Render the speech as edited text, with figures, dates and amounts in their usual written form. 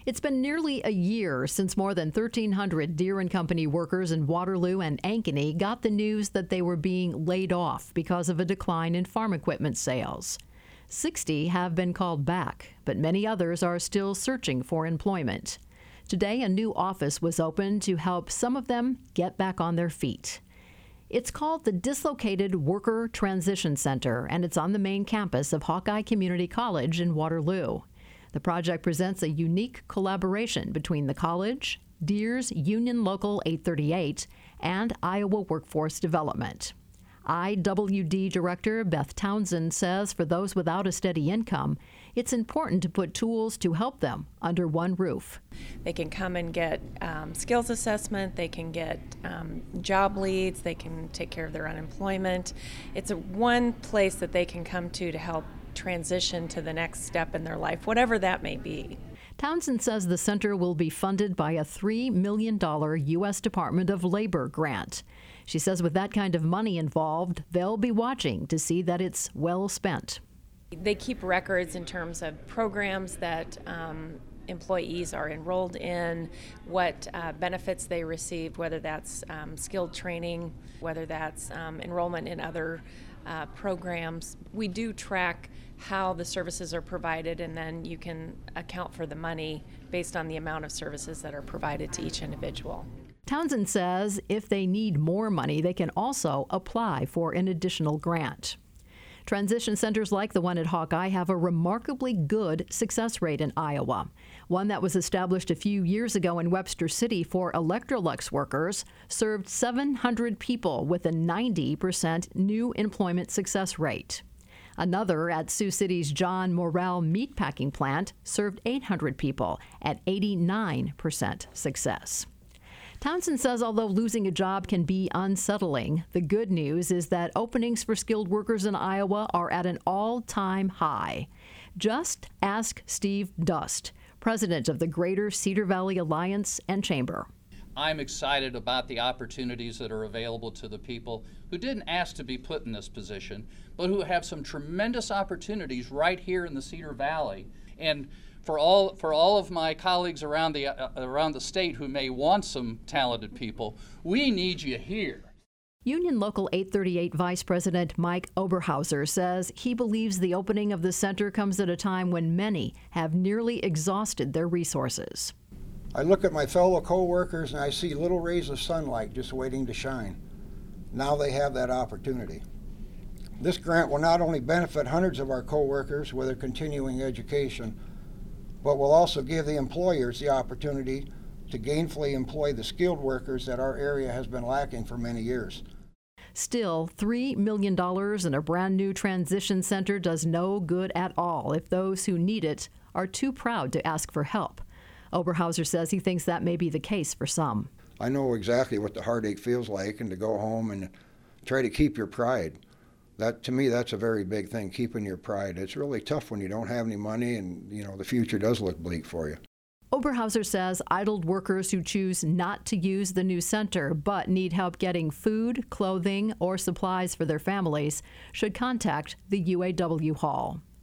It's been nearly a year since more than 1,300 Deere & Company workers in Waterloo and Ankeny got the news that they were being laid off because of a decline in farm equipment sales. 60 have been called back, but many others are still searching for employment. Today, a new office was opened to help some of them get back on their feet. It's called the Dislocated Worker Transition Center, and it's on the main campus of Hawkeye Community College in Waterloo. The project presents a unique collaboration between the college, Deere's Union Local 838, and Iowa Workforce Development. IWD Director Beth Townsend says for those without a steady income, it's important to put tools to help them under one roof. They can come and get skills assessment, they can get job leads, they can take care of their unemployment. It's one place that they can come to help transition to the next step in their life, whatever that may be. Townsend says the center will be funded by a $3 million U.S. Department of Labor grant. She says with that kind of money involved, they'll be watching to see that it's well spent. They keep records in terms of programs that employees are enrolled in, what benefits they received, whether that's skilled training, whether that's enrollment in other programs. We do track how the services are provided, and then you can account for the money based on the amount of services that are provided to each individual. Townsend says if they need more money, they can also apply for an additional grant. Transition centers like the one at Hawkeye have a remarkably good success rate in Iowa. One that was established a few years ago in Webster City for Electrolux workers served 700 people with a 90% new employment success rate. Another at Sioux City's John Morrell meatpacking plant served 800 people at 89% success. Townsend says although losing a job can be unsettling, the good news is that openings for skilled workers in Iowa are at an all-time high. Just ask Steve Dust, president of the Greater Cedar Valley Alliance and Chamber. I'm excited about the opportunities that are available to the people who didn't ask to be put in this position, but who have some tremendous opportunities right here in the Cedar Valley. And for all of my colleagues around the state who may want some talented people, we need you here. Union Local 838 Vice President Mike Oberhauser says he believes the opening of the center comes at a time when many have nearly exhausted their resources. I look at my fellow co-workers and I see little rays of sunlight just waiting to shine. Now they have that opportunity. This grant will not only benefit hundreds of our co-workers with their continuing education, but will also give the employers the opportunity to gainfully employ the skilled workers that our area has been lacking for many years. Still, $3 million in a brand new transition center does no good at all if those who need it are too proud to ask for help. Oberhauser says he thinks that may be the case for some. I know exactly what the heartache feels like, and to go home and try to keep your pride. That, to me, that's a very big thing, keeping your pride. It's really tough when you don't have any money and, the future does look bleak for you. Oberhauser says idled workers who choose not to use the new center but need help getting food, clothing, or supplies for their families should contact the UAW Hall.